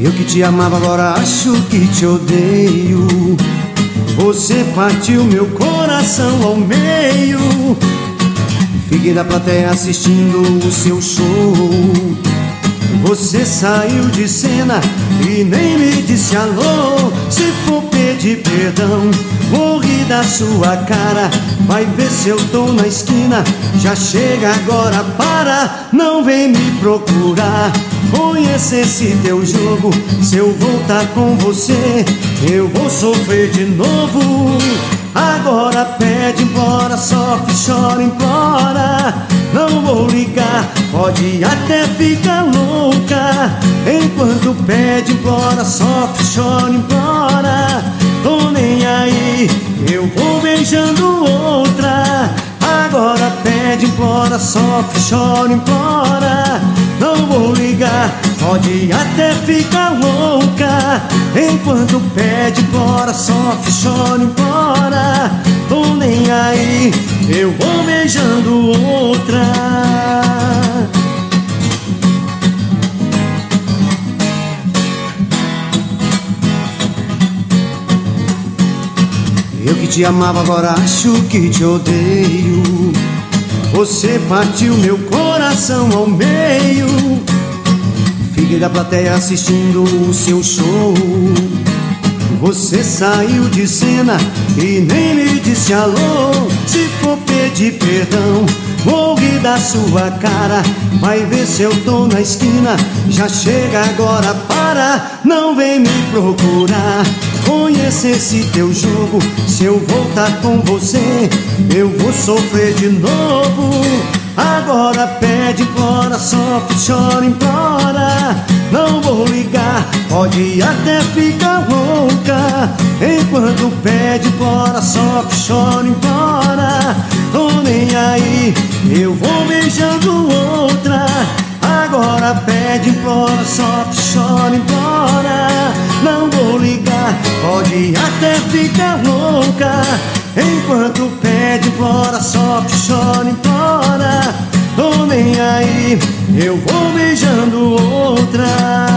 Eu que te amava, agora acho que te odeio. Você partiu meu coração ao meio. Fiquei da plateia assistindo o seu show. Você saiu de cena e nem me disse alô. Se for pedir perdão, morri da sua cara. Vai ver se eu tô na esquina. Já chega agora, para, não vem me procurar. Conhece esse teu jogo. Se eu voltar com você, eu vou sofrer de novo. Agora pede, implora, sofre, chora, implora. Não vou ligar, pode até ficar louca. Enquanto pede, implora, sofre, chora, implora. Tô nem aí, eu vou beijando outra. Agora pede, implora, sofre, chora, implora. Não vou ligar, pode até ficar louca. Enquanto pede, implora, sofre, chora, implora. Tô nem aí, eu vou beijando outra. Eu que te amava, agora acho que te odeio. Você partiu meu coração ao meio. Fiquei da plateia assistindo o seu show. Você saiu de cena e nem me disse alô. Se for pedir perdão, morri da sua cara. Vai ver se eu tô na esquina. Já chega agora, para, não vem me procurar. Conhece esse teu jogo. Se eu voltar com você, eu vou sofrer de novo. Agora pede, implora, sofre, chora, implora. Não vou ligar, pode até ficar louca. Enquanto pede, implora, sofre, chora, implora. Tô nem aí, eu vou beijando outra. Agora pede, implora, sofre, chora, implora. Não vou ligar, pode até ficar louca. Enquanto pede, implora, sofre, chora, implora. Tô nem aí, eu vou beijando outra.